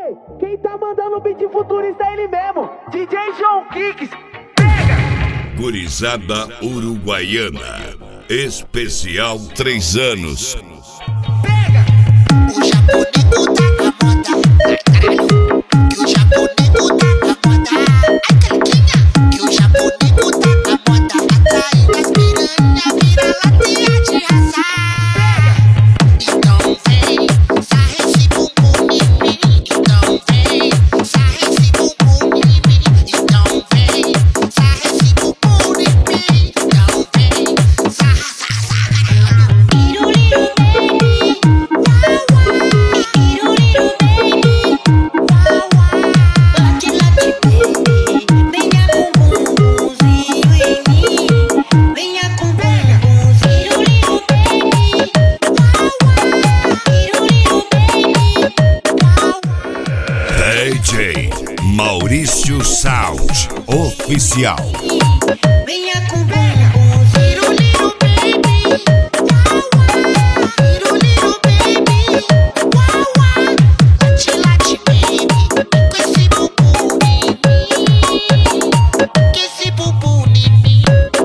Ei, quem tá mandando o beat futurista é ele mesmo, DJ João Kicks. Pega! Gurizada uruguaiana, especial 3 anos. Pega! O japoneco tá na moda, caralho. Que o japoneco tá na moda, ai caliquinha. Que o japoneco tá na moda, atraindo as piranha, vira latinha de raça. Então vem, sarra esse bumbum em mim. Então vem, sarra esse bumbum em mim. Então vem, sarra esse bumbum em mim. Então vem, sarra, sarra, sarra. Iruliro baby, uau uau. Iruliro baby, uau uau. Late late baby, venha com bumbumzinho em mim. Venha com bumbumzinho. Iruliro baby, uau uau. Iruliro baby, uau uau. DJ Maurício Sound Oficial. Venha com bumbum, iruliro baby, uau uau, iruliro baby, uau uau, late late baby, com esse bumbum em mim, com esse bumbum em mim,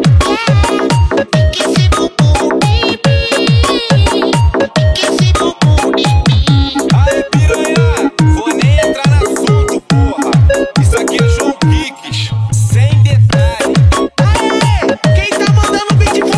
com esse bumbum em mim, com esse bumbum em mim. Aê piranha, vou nem entrar no assunto, porra. Isso aqui é João Kicks, sem detalhe. Aê, quem tá mandando o beat